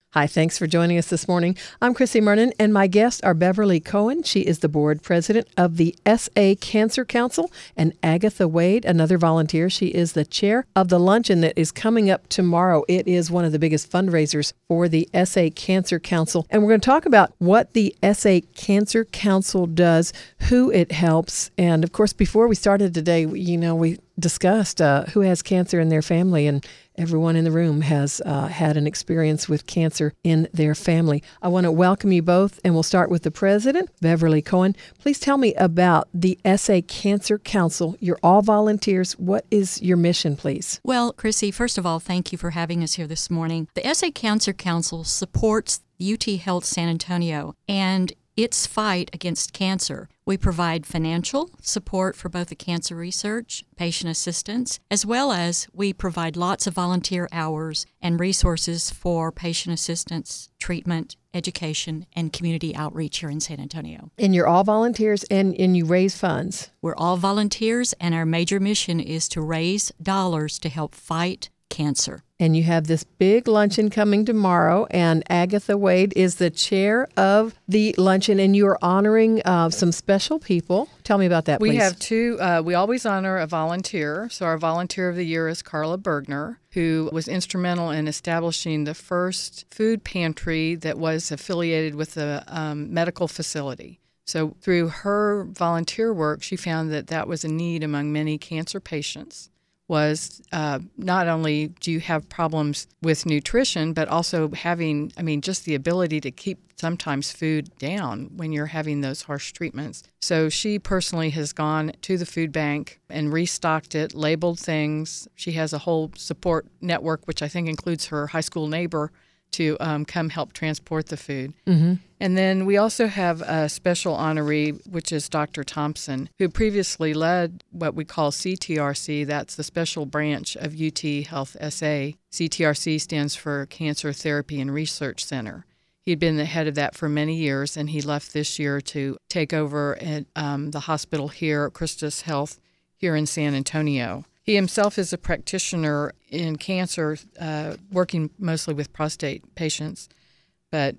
Hi, thanks for joining us this morning. I'm Chrissy Mernon, and my guests are Beverly Cohen. She is the board president of the SA Cancer Council, and Agatha Wade, another volunteer. She is the chair of the luncheon that is coming up tomorrow. It is one of the biggest fundraisers for the SA Cancer Council, and we're going to talk about what the SA Cancer Council does, who it helps, and of course, before we started today, we discussed who has cancer in their family, and everyone in the room has had an experience with cancer in their family. I want to welcome you both, and we'll start with the president, Beverly Cohen. Please tell me about the SA Cancer Council. You're all volunteers. What is your mission, please? Well, Chrissy, first of all, thank you for having us here this morning. The SA Cancer Council supports UT Health San Antonio and its fight against cancer. We provide financial support for both the cancer research, patient assistance, as well as we provide lots of volunteer hours and resources for patient assistance, treatment, education, and community outreach here in San Antonio. And you're all volunteers, and you raise funds. We're all volunteers, and our major mission is to raise dollars to help fight cancer. And you have this big luncheon coming tomorrow, and Agatha Wade is the chair of the luncheon, and you are honoring some special people. Tell me about that, please. We have two. We always honor a volunteer. So our volunteer of the year is Carla Bergner, who was instrumental in establishing the first food pantry that was affiliated with a medical facility. So through her volunteer work, she found that was a need among many cancer patients. Was not only do you have problems with nutrition, but also having, just the ability to keep sometimes food down when you're having those harsh treatments. So she personally has gone to the food bank and restocked it, labeled things. She has a whole support network, which I think includes her high school neighbor, to come help transport the food. Mm-hmm. And then we also have a special honoree, which is Dr. Thompson, who previously led what we call CTRC. That's the special branch of UT Health SA. CTRC stands for Cancer Therapy and Research Center. He'd been the head of that for many years, and he left this year to take over at the hospital here at Christus Health here in San Antonio. He himself is a practitioner in cancer, working mostly with prostate patients, but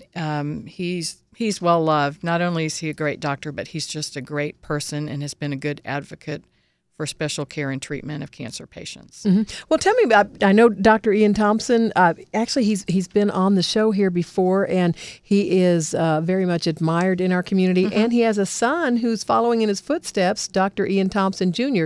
he's well loved. Not only is he a great doctor, but he's just a great person and has been a good advocate for special care and treatment of cancer patients. Mm-hmm. Well, tell me about, I know Dr. Ian Thompson, actually he's been on the show here before, and he is very much admired in our community, mm-hmm. and he has a son who's following in his footsteps, Dr. Ian Thompson Jr.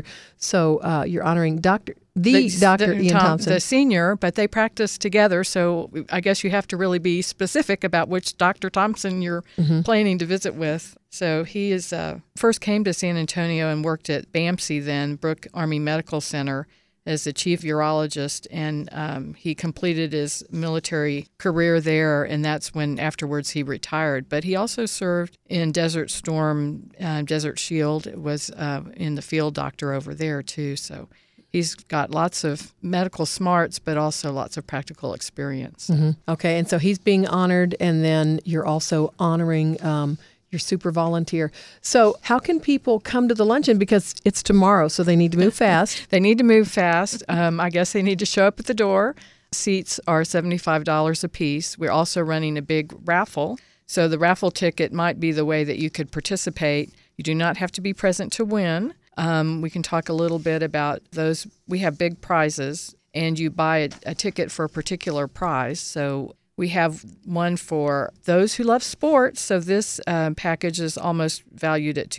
So you're honoring Dr. Ian Thompson. The senior, but they practice together, so I guess you have to really be specific about which Dr. Thompson you're mm-hmm. planning to visit with. So he is first came to San Antonio and worked at BAMC then, Brooke Army Medical Center, as the chief urologist, and he completed his military career there, and that's when afterwards he retired. But he also served in Desert Storm, Desert Shield, was in the field doctor over there too, so he's got lots of medical smarts, but also lots of practical experience. Mm-hmm. Okay, and so he's being honored, and then you're also honoring your super volunteer. So how can people come to the luncheon? Because it's tomorrow, so they need to move fast. They need to move fast. I guess they need to show up at the door. Seats are $75 a piece. We're also running a big raffle. So the raffle ticket might be the way that you could participate. You do not have to be present to win. We can talk a little bit about those. We have big prizes, and you buy a ticket for a particular prize. So we have one for those who love sports. So this package is almost valued at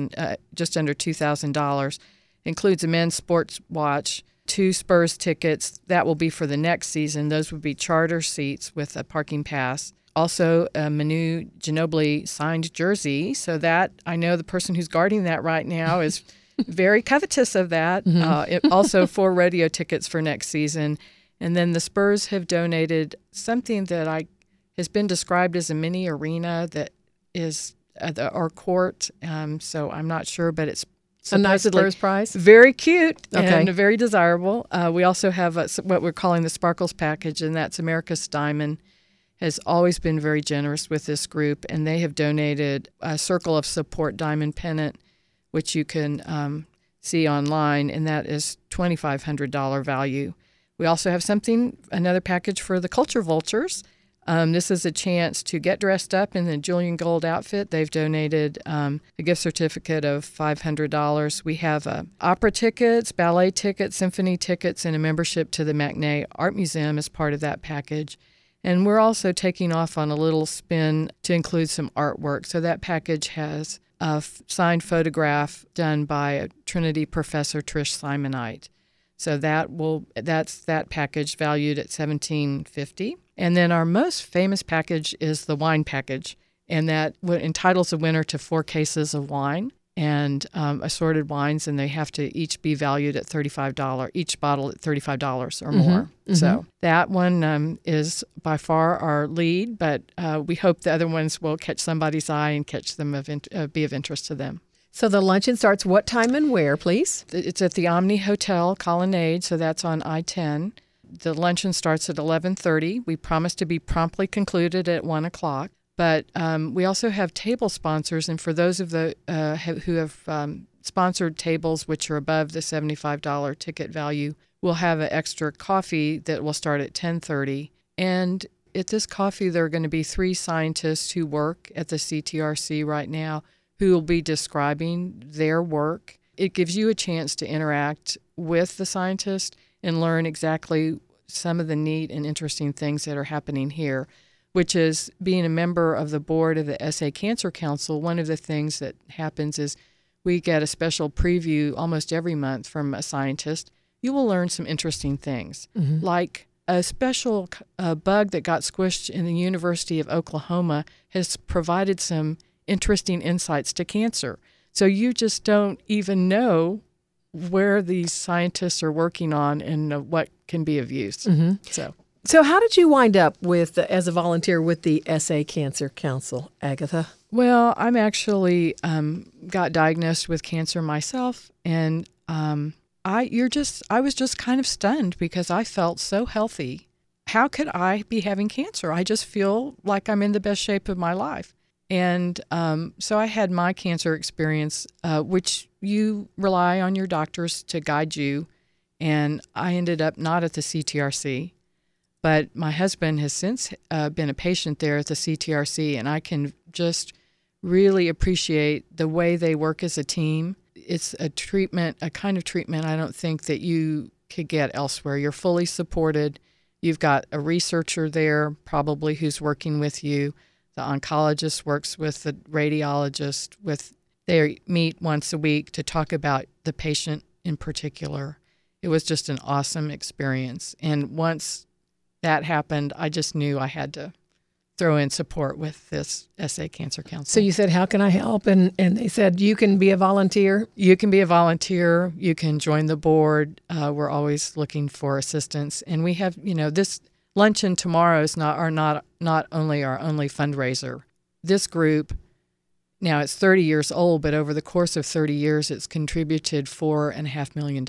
just under $2,000. Includes a men's sports watch, 2 Spurs tickets. That will be for the next season. Those would be charter seats with a parking pass. Also, a Manu Ginobili signed jersey. So that, I know the person who's guarding that right now is very covetous of that. Mm-hmm. Also 4 rodeo tickets for next season. And then the Spurs have donated something that has been described as a mini arena that is our court. So I'm not sure, but it's a nice Spurs prize. Very cute okay. and very desirable. We also have what we're calling the Sparkles package, and that's America's Diamond. Has always been very generous with this group, and they have donated a Circle of Support diamond pennant, which you can see online, and that is $2,500 value. We also have another package for the Culture Vultures. This is a chance to get dressed up in the Julian Gold outfit. They've donated a gift certificate of $500. We have opera tickets, ballet tickets, symphony tickets, and a membership to the McNay Art Museum as part of that package. And we're also taking off on a little spin to include some artwork. So that package has a signed photograph done by a Trinity professor, Trish Simonite. So that's that package valued at $17.50. And then our most famous package is the wine package, and that entitles the winner to 4 cases of wine and assorted wines, and they have to each be valued at $35, each bottle at $35 or more. Mm-hmm. So that one is by far our lead, but we hope the other ones will catch somebody's eye and catch them be of interest to them. So the luncheon starts what time and where, please? It's at the Omni Hotel Colonnade, so that's on I-10. The luncheon starts at 11:30. We promise to be promptly concluded at 1 o'clock. But we also have table sponsors, and for those of the who have sponsored tables which are above the $75 ticket value, we'll have an extra coffee that will start at 10:30. And at this coffee, there are going to be 3 scientists who work at the CTRC right now who will be describing their work. It gives you a chance to interact with the scientist and learn exactly some of the neat and interesting things that are happening here, which is being a member of the board of the SA Cancer Council. One of the things that happens is we get a special preview almost every month from a scientist. You will learn some interesting things, like a special bug that got squished in the University of Oklahoma has provided some interesting insights to cancer. So you just don't even know where these scientists are working on and what can be of use. Mm-hmm. So how did you wind up with as a volunteer with the SA Cancer Council, Agatha? Well, I'm actually got diagnosed with cancer myself, and I was just kind of stunned because I felt so healthy. How could I be having cancer? I just feel like I'm in the best shape of my life. And so I had my cancer experience, which you rely on your doctors to guide you. And I ended up not at the CTRC, but my husband has since been a patient there at the CTRC, and I can just really appreciate the way they work as a team. It's a kind of treatment I don't think that you could get elsewhere. You're fully supported. You've got a researcher there probably who's working with you. The oncologist works with the radiologist. They meet once a week to talk about the patient in particular. It was just an awesome experience. And once that happened, I just knew I had to throw in support with this SA Cancer Council. So you said, how can I help? And they said, you can be a volunteer? You can be a volunteer. You can join the board. We're always looking for assistance. And we have, this luncheon tomorrow is not only our only fundraiser. This group, now it's 30 years old, but over the course of 30 years, it's contributed $4.5 million.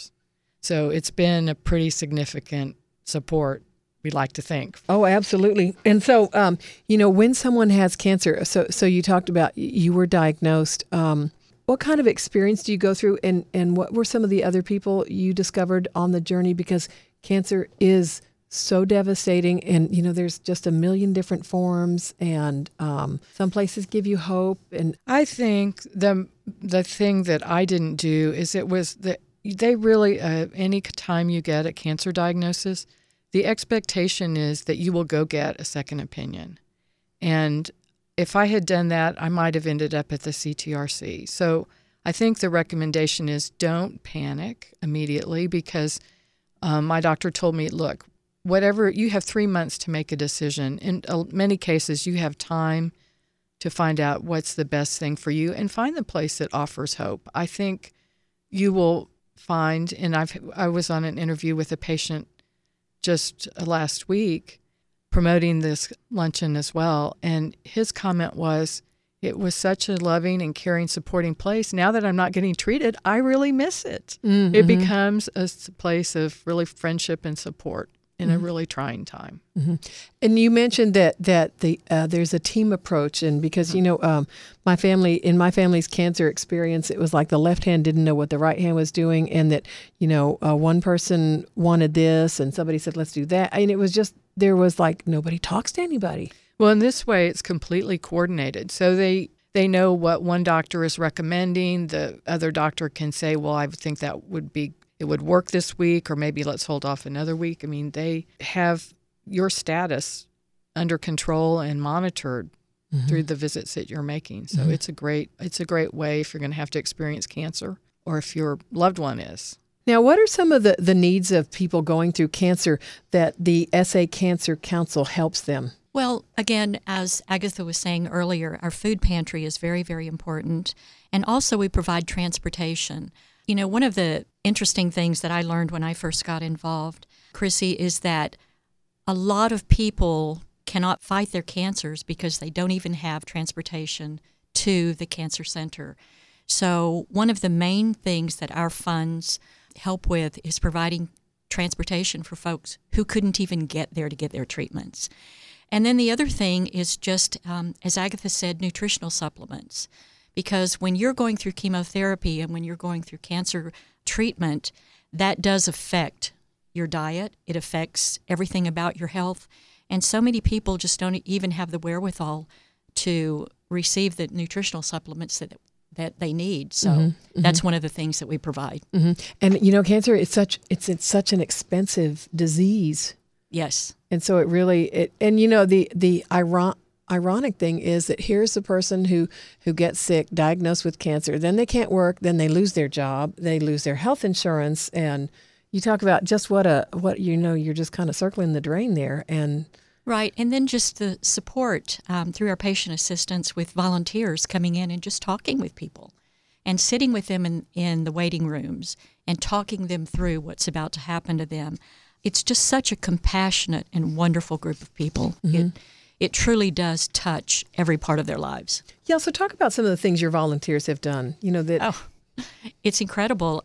So it's been a pretty significant support, we'd like to think. Oh, absolutely. And so, when someone has cancer, so you talked about you were diagnosed. What kind of experience do you go through, and what were some of the other people you discovered on the journey? Because cancer is so devastating, and there's just a million different forms, and some places give you hope. And I think the thing that I didn't do is they really any time you get a cancer diagnosis, the expectation is that you will go get a second opinion. And if I had done that, I might have ended up at the CTRC. So I think the recommendation is don't panic immediately, because my doctor told me, look, whatever, you have 3 months to make a decision. In many cases, you have time to find out what's the best thing for you and find the place that offers hope. I think you will find, and I was on an interview with a patient just last week promoting this luncheon as well, and his comment was, it was such a loving and caring, supporting place. Now that I'm not getting treated, I really miss it. Mm-hmm. It becomes a place of really friendship and support in a really trying time. Mm-hmm. And you mentioned that there's a team approach, and because in my family's cancer experience, it was like the left hand didn't know what the right hand was doing, and that one person wanted this, and somebody said let's do that, and it was just there was like nobody talks to anybody. Well, in this way, it's completely coordinated. So they know what one doctor is recommending. The other doctor can say, well, I think it would work this week, or maybe let's hold off another week. I mean, they have your status under control and monitored through the visits that you're making. So it's a great way if you're going to have to experience cancer, or if your loved one is. Now, what are some of the needs of people going through cancer that the SA Cancer Council helps them? Well, again, as Agatha was saying earlier, our food pantry is very, very important. And also we provide transportation. You know, one of the interesting things that I learned when I first got involved, Chrissy, is that a lot of people cannot fight their cancers because they don't even have transportation to the cancer center. So one of the main things that our funds help with is providing transportation for folks who couldn't even get there to get their treatments. And then the other thing is just, as Agatha said, nutritional supplements. Because when you're going through chemotherapy and when you're going through cancer treatment, that does affect your diet. It affects everything about your health. And so many people just don't even have the wherewithal to receive the nutritional supplements that they need. So that's one of the things that we provide. And you know, cancer it's such an expensive disease. Yes. And so the ironic thing is that here's the person who gets sick, diagnosed with cancer, then they can't work, then they lose their job, they lose their health insurance, and you talk about just you're just kind of circling the drain there. And right. And then just the support through our patient assistance with volunteers coming in and just talking with people and sitting with them in the waiting rooms and talking them through what's about to happen to them. It's just such a compassionate and wonderful group of people. It truly does touch every part of their lives. Yeah, so talk about some of the things your volunteers have done. You know that. Oh, it's incredible.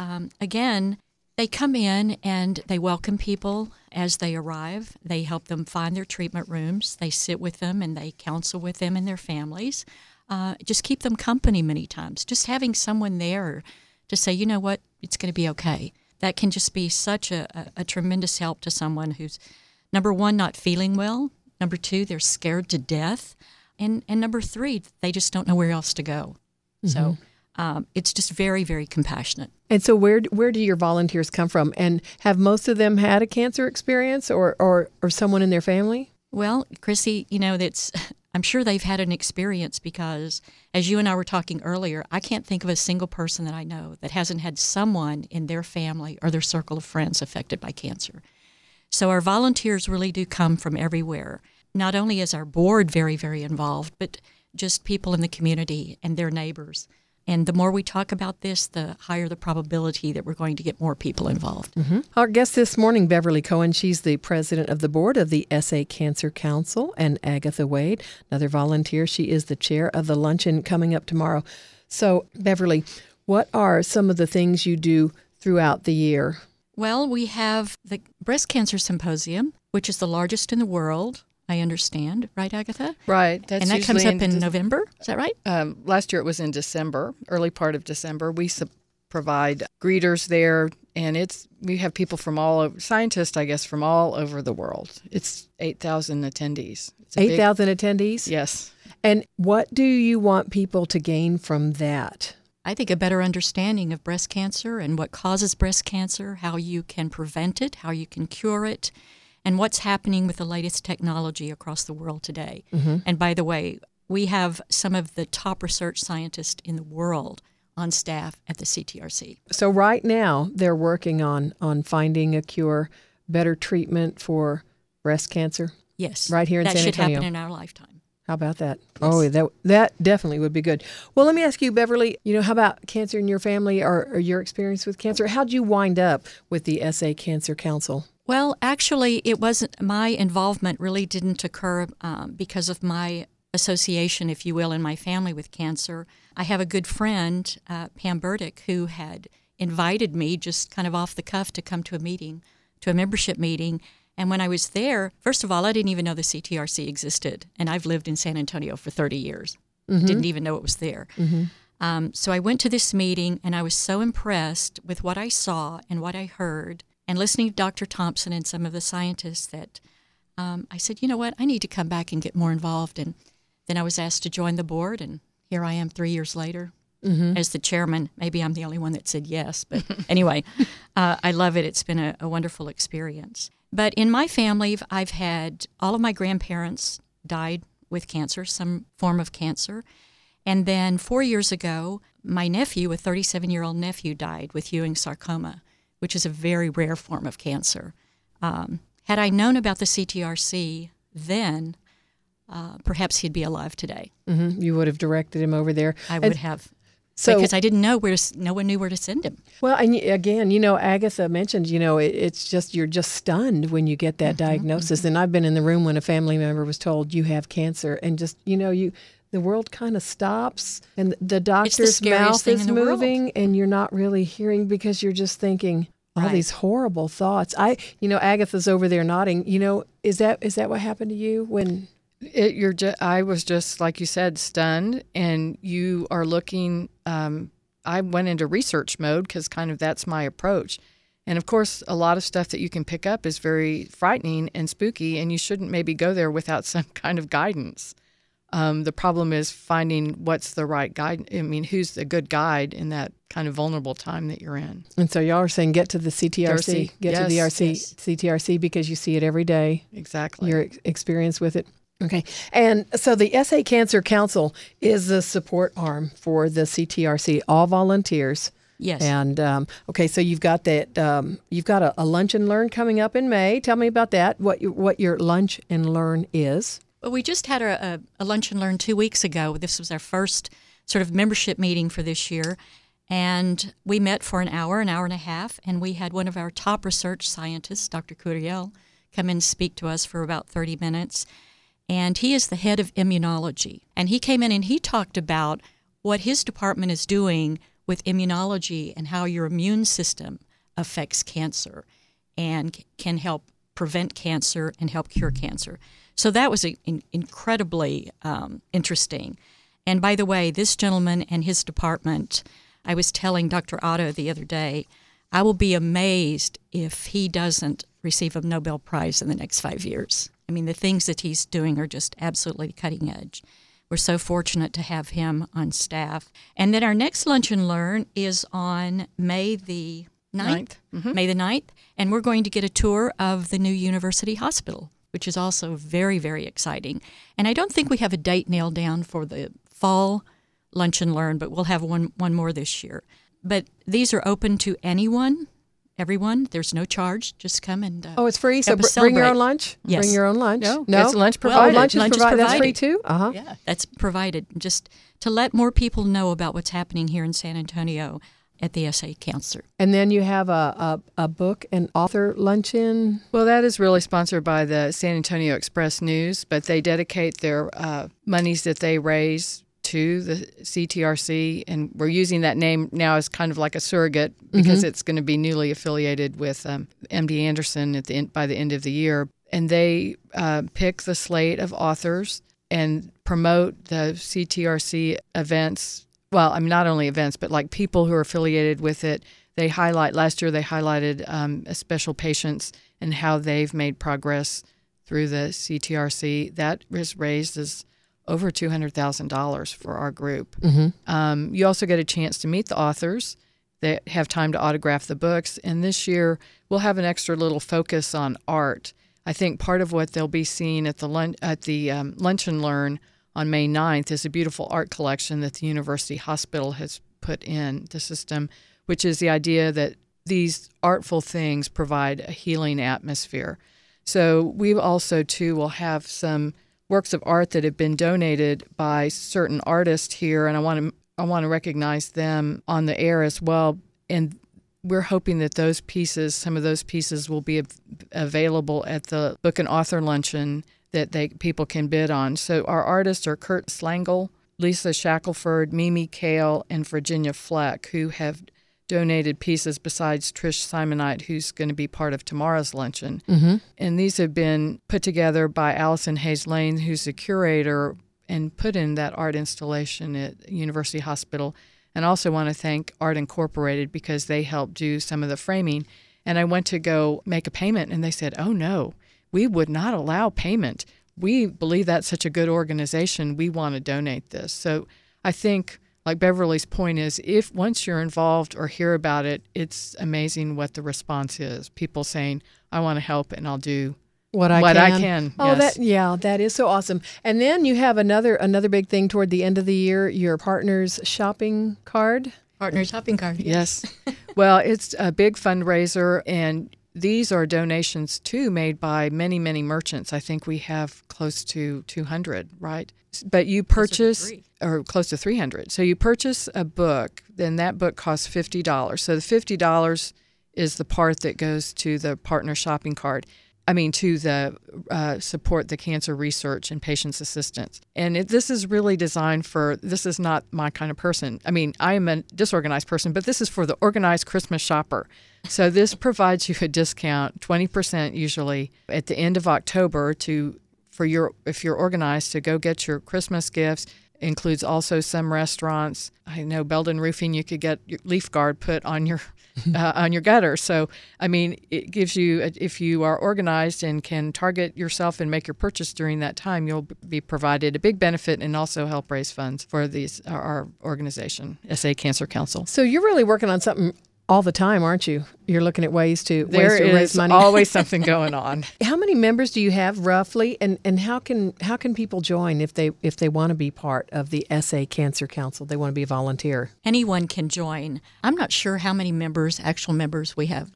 Again, they come in and they welcome people as they arrive. They help them find their treatment rooms. They sit with them and they counsel with them and their families. Just keep them company many times. Just having someone there to say, you know what, it's going to be okay. That can just be such a tremendous help to someone who's, number one, not feeling well. Number two, they're scared to death. And number three, they just don't know where else to go. So it's just very, very compassionate. And so where do your volunteers come from? And have most of them had a cancer experience or someone in their family? Well, Chrissy, you know, I'm sure they've had an experience because, as you and I were talking earlier, I can't think of a single person that I know that hasn't had someone in their family or their circle of friends affected by cancer. So our volunteers really do come from everywhere. Not only is our board very, very involved, but just people in the community and their neighbors. And the more we talk about this, the higher the probability that we're going to get more people involved. Our guest this morning, Beverly Cohen, she's the president of the board of the SA Cancer Council, and Agatha Wade, another volunteer. She is the chair of the luncheon coming up tomorrow. So, Beverly, what are some of the things you do throughout the year? Well, we have the Breast Cancer Symposium, which is the largest in the world, I understand. Right, Agatha? Right. And that comes up in November. Is that right? Last year it was in December, early part of December. We provide greeters there, and we have people from all over, scientists, I guess, from all over the world. It's 8,000 attendees. 8,000 attendees? Yes. And what do you want people to gain from that? I think a better understanding of breast cancer and what causes breast cancer, how you can prevent it, how you can cure it, and what's happening with the latest technology across the world today. And by the way, we have some of the top research scientists in the world on staff at the CTRC. So right now they're working on finding a cure, better treatment for breast cancer? Yes. Right here in San Antonio. That should happen in our lifetime. How about that? Yes. Oh, that definitely would be good. Well, let me ask you, Beverly, how about cancer in your family or your experience with cancer? How'd you wind up with the SA Cancer Council? Well, actually, it wasn't. My involvement really didn't occur because of my association, if you will, in my family with cancer. I have a good friend, Pam Burdick, who had invited me just kind of off the cuff to come to a membership meeting. And when I was there, first of all, I didn't even know the CTRC existed. And I've lived in San Antonio for 30 years. Didn't even know it was there. So I went to this meeting, and I was so impressed with what I saw and what I heard. And listening to Dr. Thompson and some of the scientists that I said, you know what, I need to come back and get more involved. And then I was asked to join the board, and here I am 3 years later as the chairman. Maybe I'm the only one that said yes, but anyway, I love it. It's been a wonderful experience. But in my family, I've had all of my grandparents died with cancer, some form of cancer. And then 4 years ago, my nephew, a 37-year-old nephew, died with Ewing sarcoma, which is a very rare form of cancer. Had I known about the CTRC then, perhaps he'd be alive today. Mm-hmm. You would have directed him over there. I would have. So, because I didn't know no one knew where to send him. Well, and again, Agatha mentioned, it's just, you're just stunned when you get that diagnosis. And I've been in the room when a family member was told you have cancer, and just, the world kind of stops, and the doctor's mouth is moving, and you're not really hearing, because you're just thinking all these horrible thoughts. Agatha's over there nodding. Is that what happened to you when? I was just, like you said, stunned, and you are looking. I went into research mode because kind of that's my approach. And of course, a lot of stuff that you can pick up is very frightening and spooky, and you shouldn't maybe go there without some kind of guidance. The problem is finding what's the right guide. I mean, who's the good guide in that kind of vulnerable time that you're in. And so y'all are saying get to the CTRC, to the CTRC, because you see it every day. Exactly. Your experience with it. Okay. And so the SA Cancer Council is the support arm for the CTRC, all volunteers. Yes. And, okay, so you've got that, you've got a lunch and learn coming up in May. Tell me about that, what your lunch and learn is. Well, we just had a lunch and learn 2 weeks ago. This was our first sort of membership meeting for this year. And we met for an hour and a half, and we had one of our top research scientists, Dr. Curiel, come in and speak to us for about 30 minutes. And he is the head of immunology. And he came in and he talked about what his department is doing with immunology and how your immune system affects cancer and can help prevent cancer and help cure cancer. So that was incredibly interesting. And by the way, this gentleman and his department, I was telling Dr. Otto the other day, I will be amazed if he doesn't receive a Nobel Prize in the next 5 years. I mean, the things that he's doing are just absolutely cutting edge. We're so fortunate to have him on staff. And then our next Lunch and Learn is on May the 9th. Mm-hmm. May the 9th. And we're going to get a tour of the new University Hospital, which is also very, very exciting. And I don't think we have a date nailed down for the fall Lunch and Learn, but we'll have one more this year. But these are open to anyone. Everyone, there's no charge. Just come and it's free. So bring your own lunch. Yes. Bring your own lunch. No, it's lunch provided. Lunch is provided. That's free too. Yeah, that's provided. Just to let more people know about what's happening here in San Antonio at the SA Cancer. And then you have a book and author luncheon. Well, that is really sponsored by the San Antonio Express News, but they dedicate their monies that they raise to the CTRC, and we're using that name now as kind of like a surrogate because it's going to be newly affiliated with MD Anderson by the end of the year. And they pick the slate of authors and promote the CTRC events. Well, I mean, not only events, but like people who are affiliated with it. Last year they highlighted special patients and how they've made progress through the CTRC. That was raised as over $200,000 for our group. Mm-hmm. You also get a chance to meet the authors that have time to autograph the books. And this year, we'll have an extra little focus on art. I think part of what they'll be seeing at the Lunch and Learn on May 9th is a beautiful art collection that the University Hospital has put in the system, which is the idea that these artful things provide a healing atmosphere. So we also, too, will have some works of art that have been donated by certain artists here, and I want to recognize them on the air as well. And we're hoping that some of those pieces will be available at the Book and Author Luncheon that people can bid on. So our artists are Kurt Slangle, Lisa Shackelford, Mimi Kale, and Virginia Fleck, who have donated pieces besides Trish Simonite, who's going to be part of tomorrow's luncheon. Mm-hmm. And these have been put together by Allison Hayes Lane, who's the curator, and put in that art installation at University Hospital. And I also want to thank Art Incorporated because they helped do some of the framing. And I went to go make a payment, and they said, oh, no, we would not allow payment. We believe that's such a good organization. We want to donate this. So I think, like Beverly's point is, if once you're involved or hear about it, it's amazing what the response is. People saying, I want to help and I'll do what I can. Oh, yes. that is so awesome. And then you have another big thing toward the end of the year, your Partners Shopping Card. Partner shopping card. Yes. Well, it's a big fundraiser, and these are donations, too, made by many, many merchants. I think we have close to 200, right? But you purchase, or close to 300. So you purchase a book, then that book costs $50. So the $50 is the part that goes to the Partner Shopping Card. To the support the cancer research and patients' assistance. And this is really designed this is not my kind of person. I am a disorganized person, but this is for the organized Christmas shopper. So this provides you a discount, 20% usually, at the end of October if you're organized, to go get your Christmas gifts. Includes also some restaurants. I know Belden Roofing, you could get your leaf guard put on your gutter. So, it gives you, if you are organized and can target yourself and make your purchase during that time, you'll be provided a big benefit and also help raise funds for our organization, SA Cancer Council. So you're really working on something all the time, aren't you? You're looking at ways to raise money. There is always something going on. How many members do you have roughly, and how can people join if they want to be part of the SA Cancer Council? They want to be a volunteer. Anyone can join. I'm not sure how many actual members we have.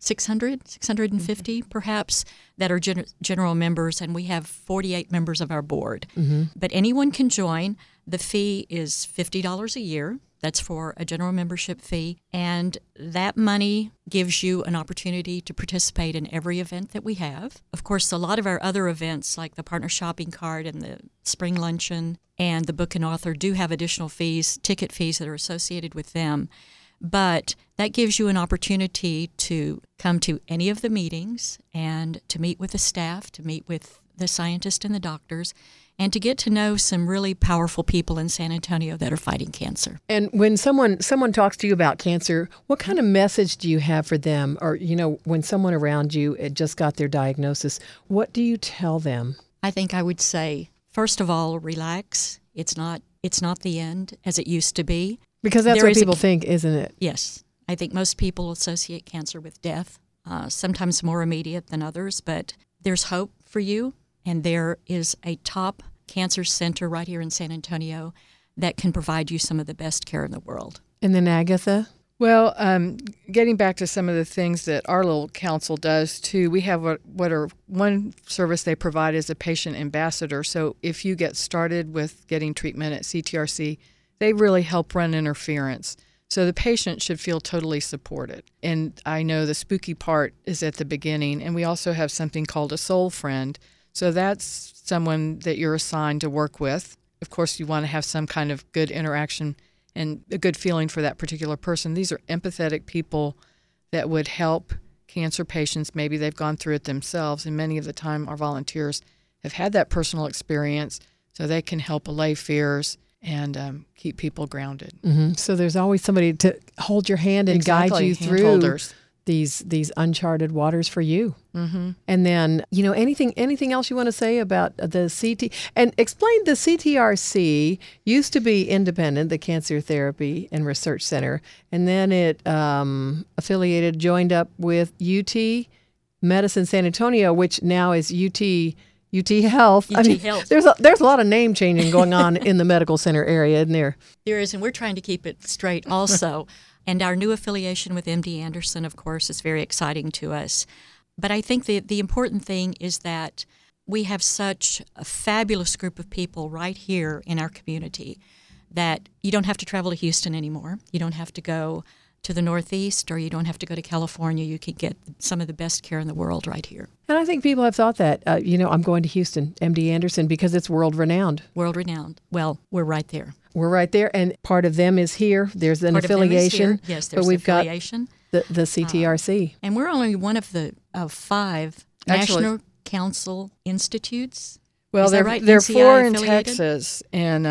650 perhaps, that are general members, and we have 48 members of our board. Mm-hmm. But anyone can join. The fee is $50 a year. That's for a general membership fee, and that money gives you an opportunity to participate in every event that we have. Of course, a lot of our other events, like the Partner Shopping Card and the Spring Luncheon and the Book and Author, do have additional fees, ticket fees that are associated with them. But that gives you an opportunity to come to any of the meetings and to meet with the staff, to meet with the scientists and the doctors, and to get to know some really powerful people in San Antonio that are fighting cancer. And when someone talks to you about cancer, what kind of message do you have for them? Or, when someone around you just got their diagnosis, what do you tell them? I think I would say, first of all, relax. It's not the end as it used to be. Because that's what people think, isn't it? Yes. I think most people associate cancer with death, sometimes more immediate than others, but there's hope for you. And there is a top cancer center right here in San Antonio that can provide you some of the best care in the world. And then Agatha? Well, getting back to some of the things that our little council does too, we have one service they provide is a patient ambassador. So if you get started with getting treatment at CTRC, they really help run interference. So the patient should feel totally supported. And I know the spooky part is at the beginning, and we also have something called a soul friend. So that's someone that you're assigned to work with. Of course, you want to have some kind of good interaction and a good feeling for that particular person. These are empathetic people that would help cancer patients. Maybe they've gone through it themselves, and many of the time our volunteers have had that personal experience, so they can help allay fears and keep people grounded. Mm-hmm. So there's always somebody to hold your hand and guide you through these uncharted waters for you. Mm-hmm. And then, anything else you want to say about the CT? And explain, the CTRC used to be independent, the Cancer Therapy and Research Center, and then it joined up with UT Medicine San Antonio, which now is UT Health. Health. There's a lot of name changing going on in the medical center area, isn't there? There is, and we're trying to keep it straight also. And our new affiliation with MD Anderson, of course, is very exciting to us. But I think the important thing is that we have such a fabulous group of people right here in our community that you don't have to travel to Houston anymore. You don't have to go to the Northeast, or you don't have to go to California. You can get some of the best care in the world right here. And I think people have thought that, I'm going to Houston, MD Anderson, because it's world-renowned. World-renowned. Well, we're right there. We're right there, and part of them is here. There's an affiliation. Yes, there's an affiliation. Got the CTRC. And we're only one of the 5 National Council Institutes. Well, Is that right? there are 4 in NCI affiliated? Texas and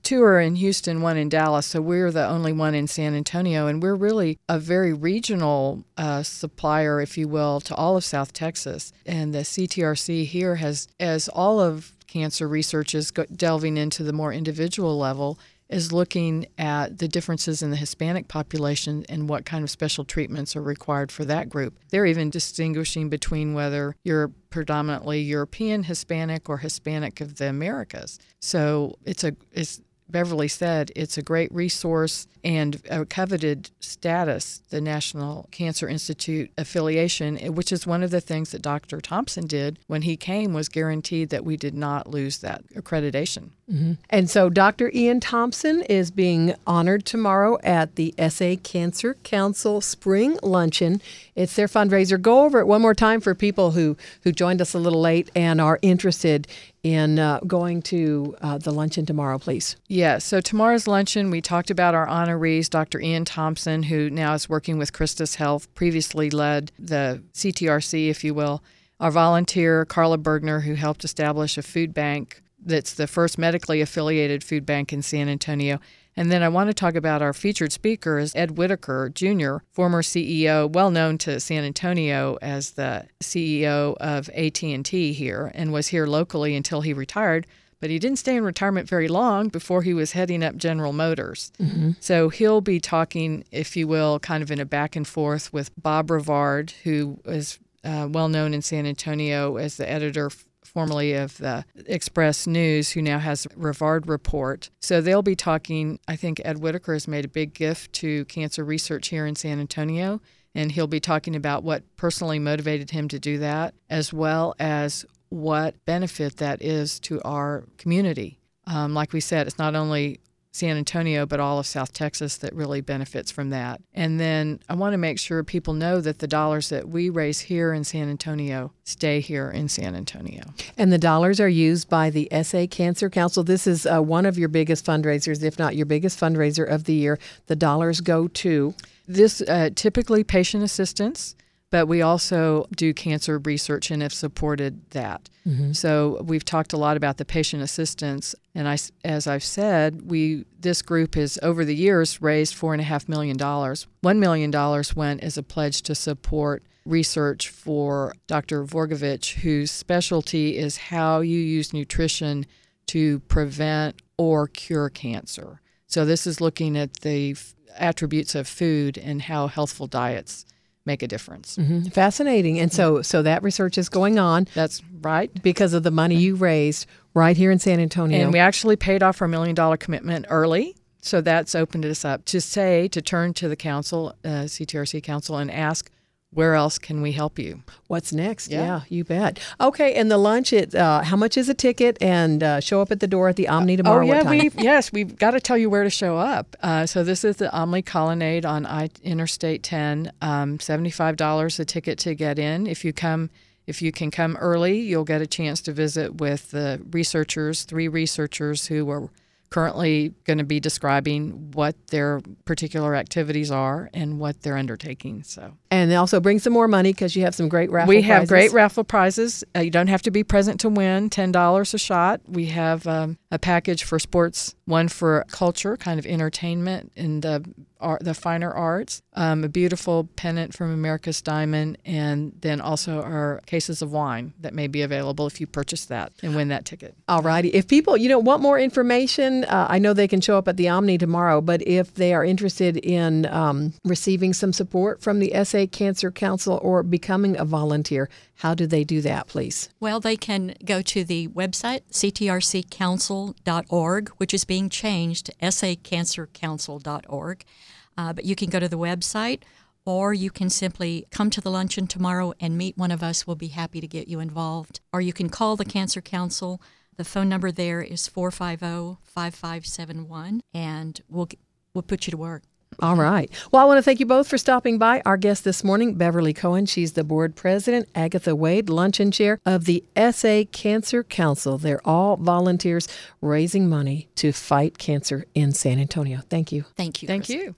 2 are in Houston, 1 in Dallas, so we're the only one in San Antonio, and we're really a very regional supplier, if you will, to all of South Texas. And the CTRC here has, as all of cancer research is delving into the more individual level, is looking at the differences in the Hispanic population and what kind of special treatments are required for that group. They're even distinguishing between whether you're predominantly European Hispanic or Hispanic of the Americas. So it's Beverly said, it's a great resource and a coveted status, the National Cancer Institute affiliation, which is one of the things that Dr. Thompson did when he came, was guaranteed that we did not lose that accreditation. Mm-hmm. And so Dr. Ian Thompson is being honored tomorrow at the SA Cancer Council Spring Luncheon. It's their fundraiser. Go over it one more time for people who joined us a little late and are interested in going to the luncheon tomorrow, please. Yeah, so tomorrow's luncheon, we talked about our honorees, Dr. Ian Thompson, who now is working with Christus Health, previously led the CTRC, if you will. Our volunteer, Carla Bergner, who helped establish a food bank that's the first medically affiliated food bank in San Antonio. And then I want to talk about our featured speaker is Ed Whitaker, Jr., former CEO, well known to San Antonio as the CEO of AT&T here, and was here locally until he retired. But he didn't stay in retirement very long before he was heading up General Motors. Mm-hmm. So he'll be talking, if you will, kind of in a back and forth with Bob Rivard, who is well known in San Antonio as the editor formerly of the Express News, who now has Rivard Report. So they'll be talking. I think Ed Whitaker has made a big gift to cancer research here in San Antonio, and he'll be talking about what personally motivated him to do that, as well as what benefit that is to our community. Like we said, it's not only San Antonio, but all of South Texas that really benefits from that. And then I want to make sure people know that the dollars that we raise here in San Antonio stay here in San Antonio. And the dollars are used by the SA Cancer Council. This is one of your biggest fundraisers, if not your biggest fundraiser of the year. The dollars go to? This typically patient assistance, but we also do cancer research and have supported that. Mm-hmm. So we've talked a lot about the patient assistance, and as I've said, this group has over the years raised $4.5 million. $1 million went as a pledge to support research for Dr. Vorgovich, whose specialty is how you use nutrition to prevent or cure cancer. So this is looking at the attributes of food and how healthful diets make a difference. Mm-hmm. Fascinating. And so that research is going on. That's right. Because of the money you raised right here in San Antonio. And we actually paid off our $1 million commitment early. So that's opened us up to turn to the council, CTRC council, and ask, where else can we help you? What's next? Yeah, you bet. Okay, and the lunch, how much is a ticket? And show up at the door at the Omni tomorrow. We've got to tell you where to show up. So this is the Omni Colonnade on Interstate 10. $75 a ticket to get in. If you can come early, you'll get a chance to visit with the researchers, 3 researchers who are currently going to be describing what their particular activities are and what they're undertaking. And they also bring some more money because you have some great raffle prizes. We have great raffle prizes. You don't have to be present to win, $10 a shot. We have a package for sports, one for culture, kind of entertainment and the finer arts, a beautiful pennant from America's Diamond, and then also our cases of wine that may be available if you purchase that and win that ticket. All righty. If people, want more information, I know they can show up at the Omni tomorrow, but if they are interested in receiving some support from the SA Cancer Council or becoming a volunteer, how do they do that, please? Well, they can go to the website, ctrccouncil.org, which is being changed to sacancercouncil.org. But you can go to the website, or you can simply come to the luncheon tomorrow and meet one of us. We'll be happy to get you involved. Or you can call the Cancer Council. The phone number there is 450-5571, and we'll put you to work. All right. Well, I want to thank you both for stopping by. Our guest this morning, Beverly Cohen. She's the board president. Agatha Wade, luncheon chair of the SA Cancer Council. They're all volunteers raising money to fight cancer in San Antonio. Thank you. Thank you. Thank you.